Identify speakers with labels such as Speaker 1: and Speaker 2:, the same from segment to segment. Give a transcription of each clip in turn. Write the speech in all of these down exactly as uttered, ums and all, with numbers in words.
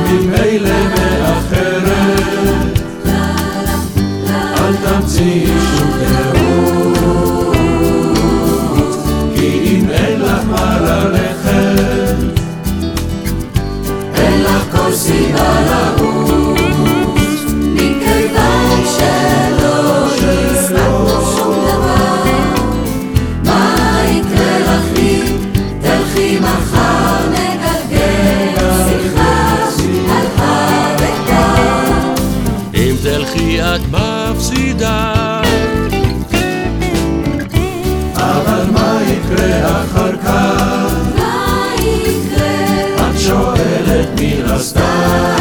Speaker 1: ממילא מאחרת, אל תמציאי שום תירוץ, כי אם אין לך מה ללכת, אין לך כל סיבה לרוץ,
Speaker 2: מכיוון שלא הספקנו שום דבר. מה יקרה לך לי? תלכי מחר, נגלגל שיחה על הרקע.
Speaker 1: אם תלכי את מפסידה, אבל מה יקרה אחר כך?
Speaker 2: מה יקרה?
Speaker 1: את שואלת מן הסתם,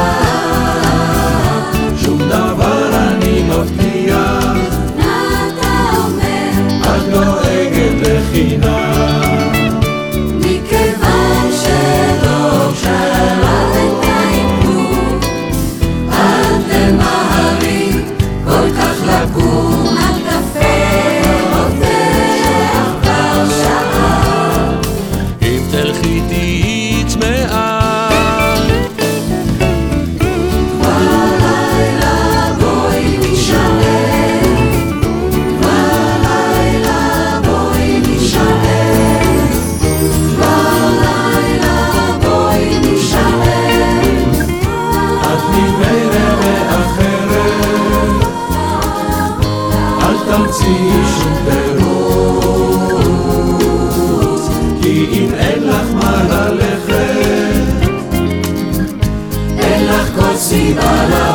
Speaker 1: שום דבר אני מבטיח,
Speaker 2: אתה אומר
Speaker 1: את דואגת לחינם,
Speaker 2: מכיוון שלא קרה בינתיים כלום. אל תמהרי כל כך לקום, הקפה עובר כבר שעה.
Speaker 1: אם תלכי תהיי צמאה,
Speaker 2: כבר לילה בואי נשאר, כבר לילה בואי נשאר, כבר לילה בואי נשאר.
Speaker 1: את ממילא מאחרת, אל תמציאי שום תירוץ, כי אם אין לך מה ללכת, אין לך כל סיבה ללכת.